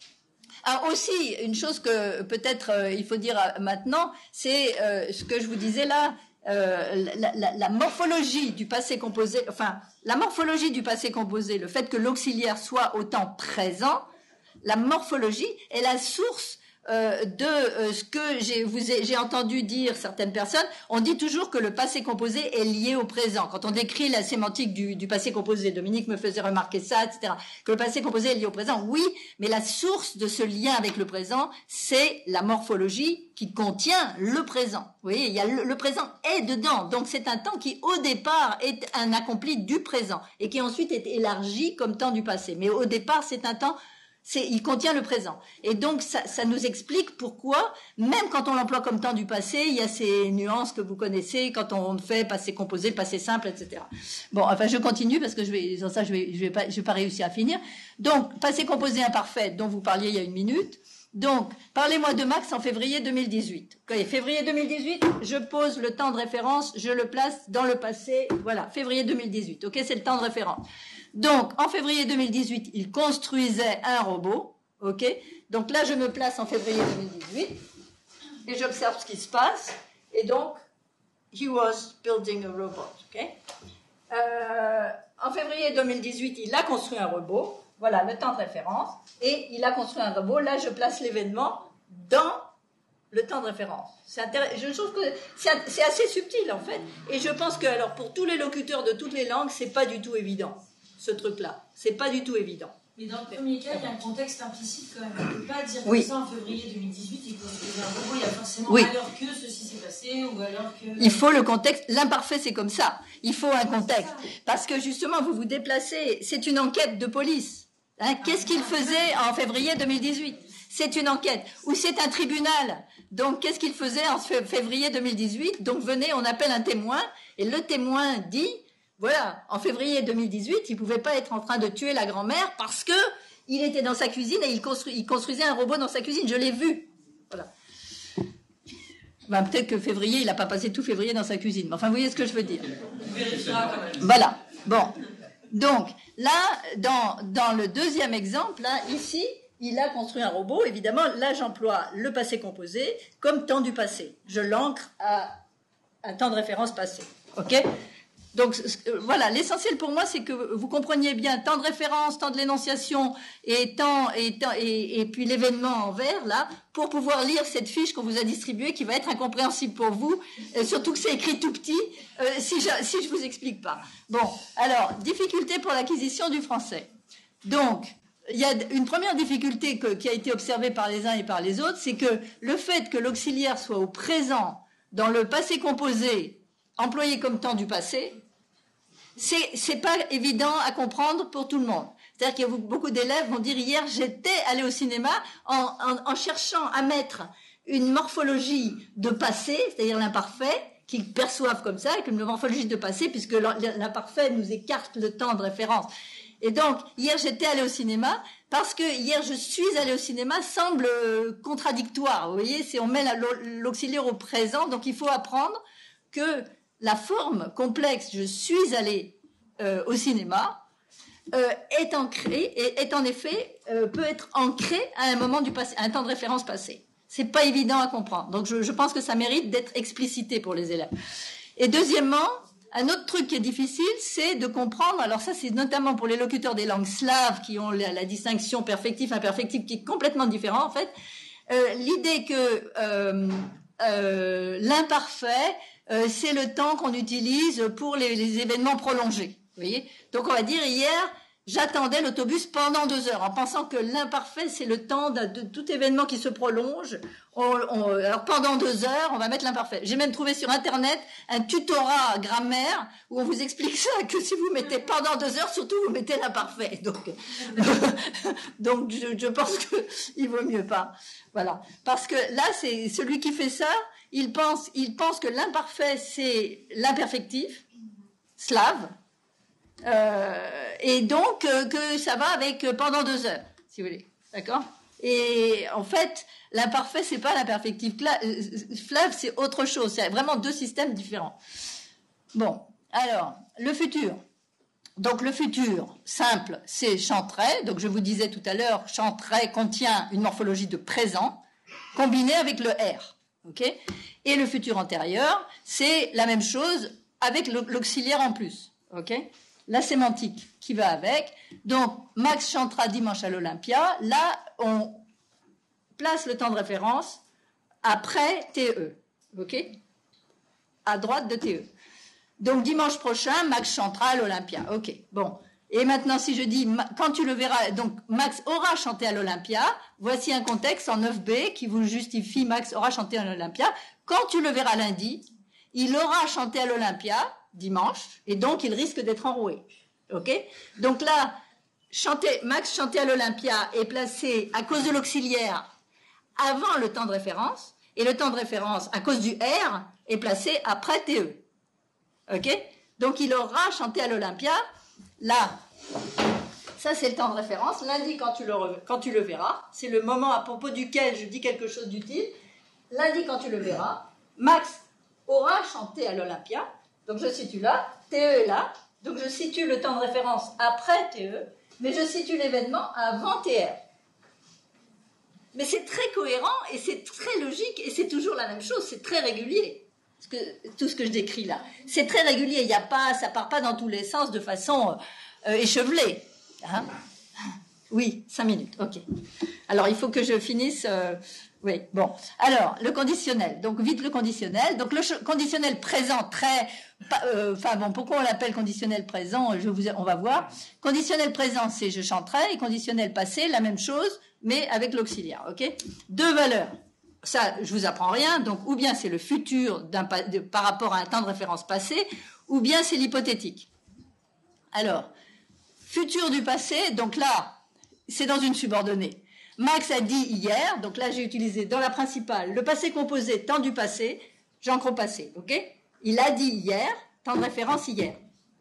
ah, aussi, une chose que peut-être euh, il faut dire maintenant, c'est euh, ce que je vous disais là, euh, la, la, la morphologie du passé composé, enfin, la morphologie du passé composé, le fait que l'auxiliaire soit au temps présent, la morphologie est la source euh, de euh, ce que j'ai vous ai, j'ai entendu dire certaines personnes. On dit toujours que le passé composé est lié au présent. Quand on décrit la sémantique du, du passé composé, Dominique me faisait remarquer ça, et cetera. Que le passé composé est lié au présent, oui, mais la source de ce lien avec le présent, c'est la morphologie qui contient le présent. Vous voyez, il y a le, le présent est dedans. Donc c'est un temps qui, au départ, est un accompli du présent et qui ensuite est élargi comme temps du passé. Mais au départ, c'est un temps C'est, il contient le présent. Et donc, ça, ça nous explique pourquoi, même quand on l'emploie comme temps du passé, il y a ces nuances que vous connaissez, quand on fait passé composé, passé simple, et cetera. Bon, enfin, je continue parce que je vais, sans ça, je vais, je vais pas, je vais pas réussir à finir. Donc, passé composé imparfait, dont vous parliez il y a une minute. Donc, parlez-moi de Max en février deux mille dix-huit. Okay, février deux mille dix-huit, je pose le temps de référence, je le place dans le passé. Voilà, février deux mille dix-huit. Ok, c'est le temps de référence. Donc, en février deux mille dix-huit, il construisait un robot, ok. Donc là, je me place en février deux mille dix-huit et j'observe ce qui se passe. Et donc, he was building a robot, ok. Euh, en février deux mille dix-huit, il a construit un robot. Voilà le temps de référence. Et il a construit un robot. Là, je place l'événement dans le temps de référence. C'est intéressant. Je trouve que c'est assez subtil, en fait. Et je pense que, alors, pour tous les locuteurs de toutes les langues, c'est pas du tout évident. Ce truc-là, c'est pas du tout évident. Mais dans le premier cas, il y a un contexte implicite quand même. On ne peut pas dire oui. que ça en février deux mille dix-huit et qu'il y a un robot, il y a forcément oui. alors que ceci s'est passé ou alors que... Il faut le contexte. L'imparfait, c'est comme ça. Il faut un contexte. Parce que justement, vous vous déplacez. C'est une enquête de police. Hein, qu'est-ce qu'il faisait en février deux mille dix-huit? C'est une enquête. Ou c'est un tribunal. Donc, qu'est-ce qu'il faisait en février deux mille dix-huit? Donc, venez, on appelle un témoin. Et le témoin dit... Voilà, en février deux mille dix-huit, il pouvait pas être en train de tuer la grand-mère parce que il était dans sa cuisine et il, constru- il construisait un robot dans sa cuisine. Je l'ai vu. Voilà. Ben, peut-être que février, il n'a pas passé tout février dans sa cuisine. Mais enfin, vous voyez ce que je veux dire. Voilà. Bon. Donc, là, dans, dans le deuxième exemple, là, ici, il a construit un robot. Évidemment, là, j'emploie le passé composé comme temps du passé. Je l'ancre à un temps de référence passé. OK ? Donc euh, voilà, l'essentiel pour moi, c'est que vous compreniez bien temps de référence, temps de l'énonciation et temps et, temps, et, et puis l'événement en vert là, pour pouvoir lire cette fiche qu'on vous a distribuée, qui va être incompréhensible pour vous, euh, surtout que c'est écrit tout petit, euh, si je si je vous explique pas. Bon, alors difficulté pour l'acquisition du français. Donc il y a une première difficulté que, qui a été observée par les uns et par les autres, c'est que le fait que l'auxiliaire soit au présent dans le passé composé employé comme temps du passé, c'est c'est pas évident à comprendre pour tout le monde. C'est-à-dire qu'il y a beaucoup d'élèves vont dire hier j'étais allé au cinéma en, en, en cherchant à mettre une morphologie de passé, c'est-à-dire l'imparfait, qu'ils perçoivent comme ça, avec une morphologie de passé, puisque l'imparfait nous écarte le temps de référence. Et donc, hier j'étais allé au cinéma, parce que hier je suis allé au cinéma semble contradictoire. Vous voyez, c'est on met l'auxiliaire au présent, donc il faut apprendre que la forme complexe « je suis allé euh, au cinéma euh, » est ancrée, et est en effet, euh, peut être ancrée à un moment du passé, à un temps de référence passé. C'est pas évident à comprendre. Donc je, je pense que ça mérite d'être explicité pour les élèves. Et deuxièmement, un autre truc qui est difficile, c'est de comprendre, alors ça c'est notamment pour les locuteurs des langues slaves qui ont la, la distinction perfectif-imperfectif qui est complètement différent en fait, euh, l'idée que euh, euh, l'imparfait Euh, c'est le temps qu'on utilise pour les, les événements prolongés. Vous voyez ? Donc on va dire hier, j'attendais l'autobus pendant deux heures, en pensant que l'imparfait c'est le temps de, de tout événement qui se prolonge. On, on, alors pendant deux heures, on va mettre l'imparfait. J'ai même trouvé sur internet un tutorat grammaire où on vous explique ça, que si vous mettez pendant deux heures, surtout vous mettez l'imparfait. Donc, donc je, je pense que il vaut mieux pas. Voilà, parce que là c'est celui qui fait ça. Il pense, il pense que l'imparfait, c'est l'imperfectif, slave, euh, et donc euh, que ça va avec euh, pendant deux heures, si vous voulez, d'accord ? Et en fait, l'imparfait, c'est pas l'imperfectif, slave, c'est autre chose, c'est vraiment deux systèmes différents. Bon, alors, le futur. Donc le futur, simple, c'est chanterait, donc je vous disais tout à l'heure, chanterait contient une morphologie de présent, combinée avec le R. Okay ? Et le futur antérieur, c'est la même chose avec l'auxiliaire en plus. Okay ? La sémantique qui va avec. Donc, Max chantera dimanche à l'Olympia. Là, on place le temps de référence après T E. Okay ? À droite de T E. Donc, dimanche prochain, Max chantera à l'Olympia. OK. Bon. Et maintenant, si je dis, quand tu le verras, donc Max aura chanté à l'Olympia, voici un contexte en neuf B qui vous justifie Max aura chanté à l'Olympia. Quand tu le verras lundi, il aura chanté à l'Olympia dimanche, et donc il risque d'être enroué. OK ? Donc là, chanter, Max chanté à l'Olympia est placé à cause de l'auxiliaire avant le temps de référence, et le temps de référence, à cause du R, est placé après T E. OK ? Donc il aura chanté à l'Olympia. Là, ça c'est le temps de référence. Lundi, quand tu le, quand tu le verras, c'est le moment à propos duquel je dis quelque chose d'utile. Lundi, quand tu le verras, Max aura chanté à l'Olympia. Donc je situe là, T E est là. Donc je situe le temps de référence après T E, mais je situe l'événement avant T R. Mais c'est très cohérent et c'est très logique et c'est toujours la même chose, c'est très régulier. Ce que, tout ce que je décris là, c'est très régulier. Il y a pas, ça part pas dans tous les sens de façon euh, échevelée. Hein ? Oui, cinq minutes. Ok. Alors il faut que je finisse. Euh, oui. Bon. Alors le conditionnel. Donc vite le conditionnel. Donc le conditionnel présent très. Euh, enfin bon, pourquoi on l'appelle conditionnel présent ? Je vous, on va voir. Conditionnel présent, c'est je chanterai. Et conditionnel passé, la même chose, mais avec l'auxiliaire. Ok. Deux valeurs. Ça, je vous apprends rien, donc ou bien c'est le futur d'un, de, par rapport à un temps de référence passé, ou bien c'est l'hypothétique. Alors, futur du passé, donc là, c'est dans une subordonnée. Max a dit hier, donc là j'ai utilisé dans la principale le passé composé, temps du passé, j'encre au passé, ok ? Il a dit hier, temps de référence hier,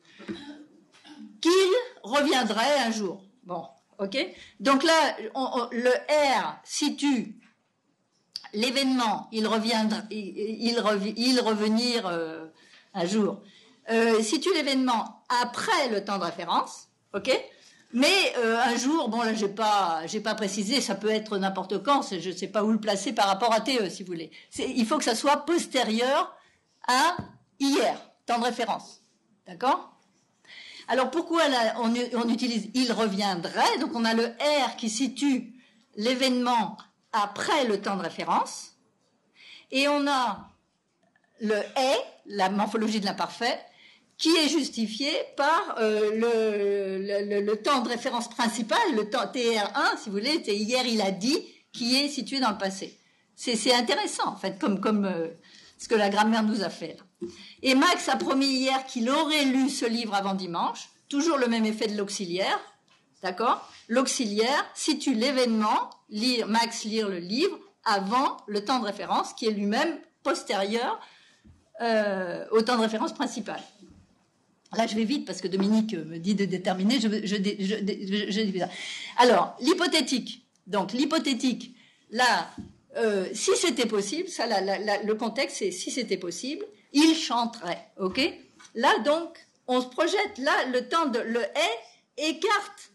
qu'il reviendrait un jour. Bon, ok ? Donc là, on, on, le R situe l'événement, il reviendra, il, il, rev, il revenir euh, un jour, euh, situe l'événement après le temps de référence, ok ? Mais euh, un jour, bon là j'ai pas, j'ai pas précisé, ça peut être n'importe quand, c'est, je sais pas où le placer par rapport à T E si vous voulez. C'est, il faut que ça soit postérieur à hier, temps de référence, D'accord? Alors pourquoi là, on, on utilise « il reviendrait », donc on a le R qui situe l'événement après le temps de référence, et on a le « est », la morphologie de l'imparfait, qui est justifié par euh, le, le, le temps de référence principal, le temps T R un, si vous voulez, c'est hier il a dit, qui est situé dans le passé. C'est intéressant, en fait, comme, comme euh, ce que la grammaire nous a fait. Là. Et Max a promis hier qu'il aurait lu ce livre avant dimanche, toujours le même effet de l'auxiliaire, d'accord? L'auxiliaire situe l'événement, lire Max lire le livre, avant le temps de référence, qui est lui-même postérieur euh, au temps de référence principal. Là, je vais vite parce que Dominique me dit de déterminer. Je, je, je, je, je, je Alors, l'hypothétique. Donc, l'hypothétique, là, euh, si c'était possible, ça, la, la, la, le contexte, c'est si c'était possible, il chanterait. Ok? Là, donc, on se projette. Là, le temps de le est écarte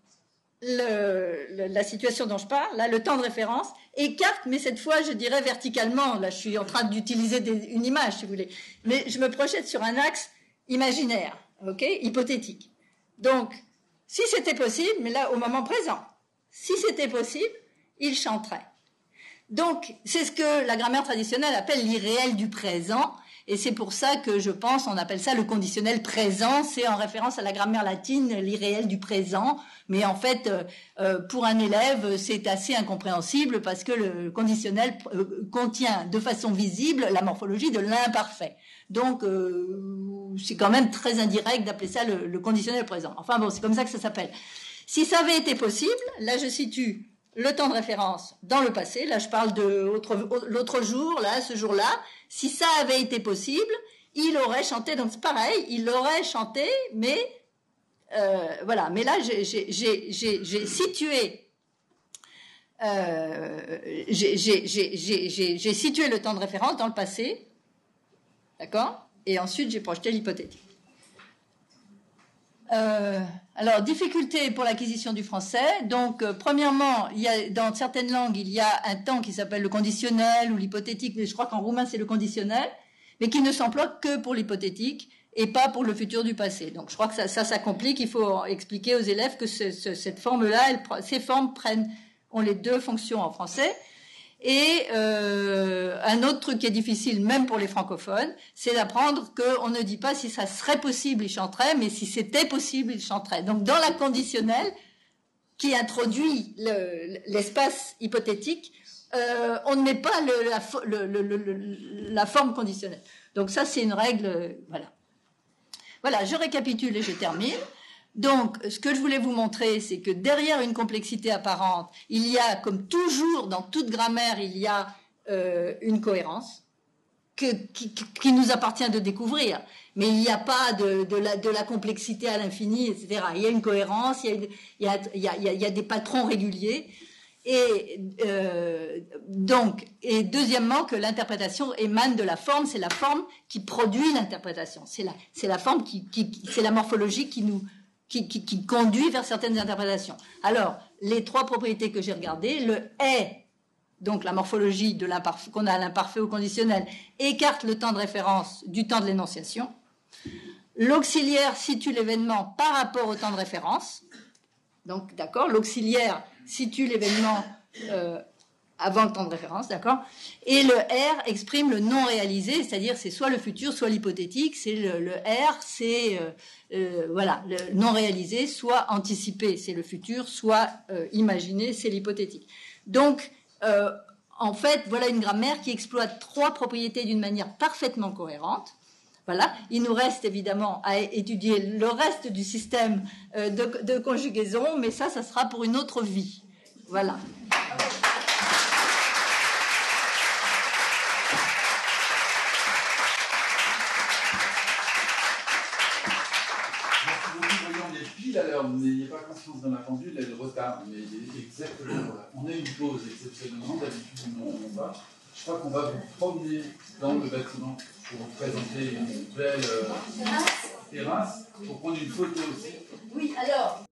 le, le, la situation dont je parle. Là, le temps de référence écarte, mais cette fois, je dirais verticalement. Là, je suis en train d'utiliser une image, si vous voulez. Mais je me projette sur un axe imaginaire, ok, hypothétique. Donc, si c'était possible, mais là, au moment présent, si c'était possible, il chanterait. Donc, c'est ce que la grammaire traditionnelle appelle l'irréel du présent, et c'est pour ça que je pense, on appelle ça le conditionnel présent, c'est en référence à la grammaire latine, l'irréel du présent, mais en fait, euh, pour un élève, c'est assez incompréhensible parce que le conditionnel euh, contient de façon visible la morphologie de l'imparfait. Donc, euh, c'est quand même très indirect d'appeler ça le, le conditionnel présent. Enfin bon, c'est comme ça que ça s'appelle. Si ça avait été possible, là je situe le temps de référence dans le passé. Là, je parle de l'autre jour, là, ce jour-là. Si ça avait été possible, il aurait chanté. Donc c'est pareil, il aurait chanté, mais euh, voilà. Mais là, j'ai situé, euh, j'ai situé le temps de référence dans le passé, d'accord. Et ensuite, j'ai projeté l'hypothétique. Euh, alors, difficulté pour l'acquisition du français. Donc, euh, premièrement, il y a, dans certaines langues, il y a un temps qui s'appelle le conditionnel ou l'hypothétique, mais je crois qu'en roumain, c'est le conditionnel, mais qui ne s'emploie que pour l'hypothétique et pas pour le futur du passé. Donc, je crois que ça, ça, ça complique. Il faut expliquer aux élèves que ce, ce, cette forme-là, ces formes prennent, ont les deux fonctions en français. Et euh, un autre truc qui est difficile, même pour les francophones, c'est d'apprendre qu'on ne dit pas si ça serait possible, il chanterait, mais si c'était possible, il chanterait. Donc, dans la conditionnelle, qui introduit l'espace le, hypothétique, euh, on ne met pas le, la, le, le, le, la forme conditionnelle. Donc, ça, c'est une règle, voilà. Voilà, je récapitule et je termine. Donc, ce que je voulais vous montrer, c'est que derrière une complexité apparente, il y a, comme toujours dans toute grammaire, il y a euh, une cohérence que, qui, qui nous appartient de découvrir. Mais il n'y a pas de, de, la, de la complexité à l'infini, et cetera. Il y a une cohérence, il y a, il y a, il y a, il y a, il y a des patrons réguliers. Et euh, donc, et deuxièmement, que l'interprétation émane de la forme. C'est la forme qui produit l'interprétation. C'est la, c'est la forme qui, qui, c'est la morphologie qui nous Qui, qui, qui conduit vers certaines interprétations. Alors, les trois propriétés que j'ai regardées, le est, donc la morphologie de l'imparfait, qu'on a à l'imparfait au conditionnel, écarte le temps de référence du temps de l'énonciation. L'auxiliaire situe l'événement par rapport au temps de référence. Donc, d'accord, l'auxiliaire situe l'événement euh, avant le temps de référence, d'accord. Et le R exprime le non réalisé, c'est-à-dire c'est soit le futur, soit l'hypothétique. C'est le, le R, c'est euh, euh, voilà, le non réalisé, soit anticipé, c'est le futur, soit euh, imaginé, c'est l'hypothétique. Donc, euh, en fait, voilà une grammaire qui exploite trois propriétés d'une manière parfaitement cohérente. Voilà. Il nous reste évidemment à étudier le reste du système euh, de, de conjugaison, mais ça, ça sera pour une autre vie. Voilà. Alors, n'ayez pas confiance dans la pendule, elle retarde, mais il est exactement là. On a une pause exceptionnellement, d'habitude on va. Je crois qu'on va vous promener dans le bâtiment pour vous présenter une belle euh, terrasse, pour prendre une photo aussi. Oui, alors.